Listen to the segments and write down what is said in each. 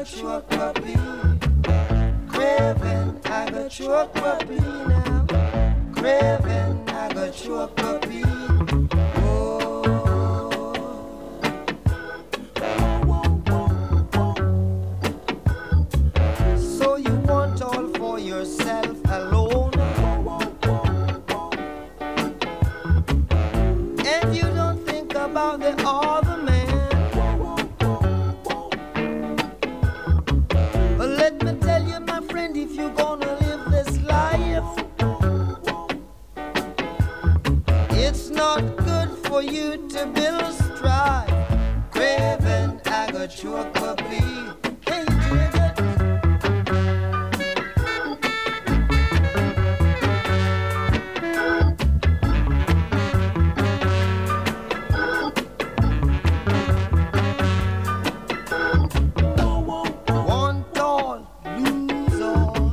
choke puppy. Craving, I got choke puppy now. Craving, I got choke puppy. So you want all for yourself alone, and you don't think about the other man. But let me tell you, my friend, if you're gonna live this life, it's not good for you to build strife. Craving, I got your puppy. Can you dig it? Want all, lose all.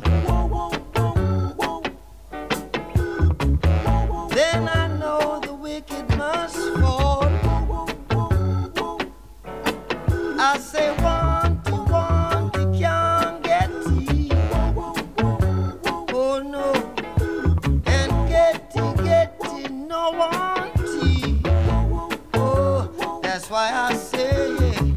Then I know the wicked must fall. I say want, you can't get it. Oh no, and get it, no want it. Oh, that's why I say yeah.